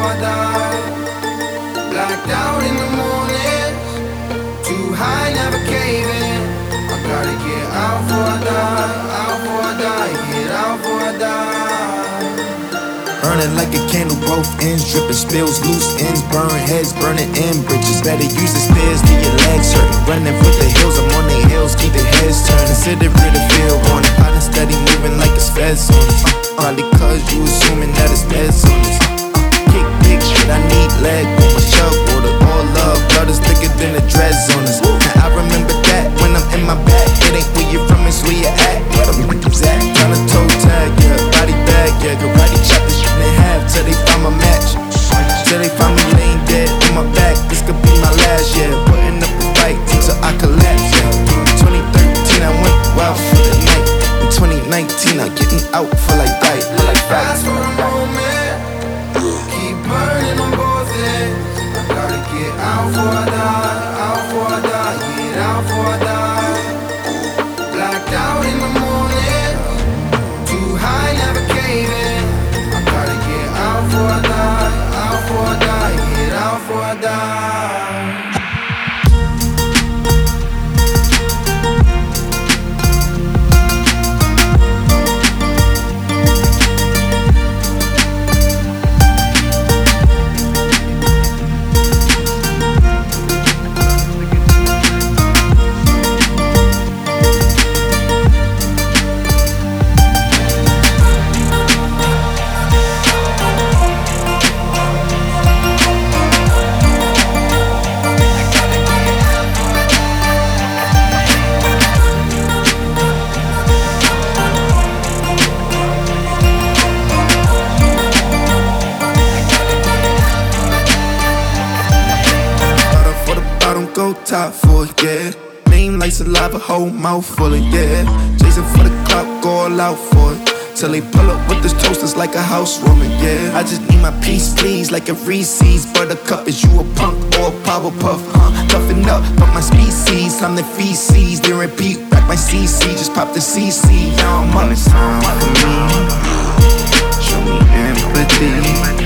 I die. Blacked out in the morning, too high, never caving. I gotta get out before I die, out before I die, get out before I die. Burning like a candle, both ends dripping, spills, loose ends, burn heads, burning in bridges. Better use the stairs, leave your legs hurting. Running for the hills, I'm on the hills, keep the heads turning. Consider it a field, on it, hot and steady, moving like it's feds on us. Probably cause you assuming that it's feds on us. Kick big shit, I need leg with my chug water. All love, blood is thicker than the dreads on us. Now I remember that when I'm in my bag. It ain't where you're from, it's where you at. Where the niggas at? Tryna toe tag, yeah, body bag, yeah, karate chop this shit in half till they find my match. Till they find me laying dead on my back. This could be my last, yeah. Putting up a fight until I collapse, yeah. 2013, I went wild for the night. In 2019, I'm getting out for like that. Fast for a moment, keep burning on both ends. I gotta get out before I die, out before I die, get out before I die. Blacked out in the morning, too high, never caving. I gotta get out before I die, out before I die, get out before I die. Go top for it, yeah. Name like saliva, whole mouth full of, yeah. Chasing for the clock, go all out for it. Till they pull up with this toasters like a housewarming, yeah. I just need my peace, please, like a Reese's. Buttercup, is you a punk or a Powerpuff, huh? Toughen up, but my species, I'm the feces. Then repeat, rack my CC, just pop the CC. Now I'm on this time for me. Show me empathy.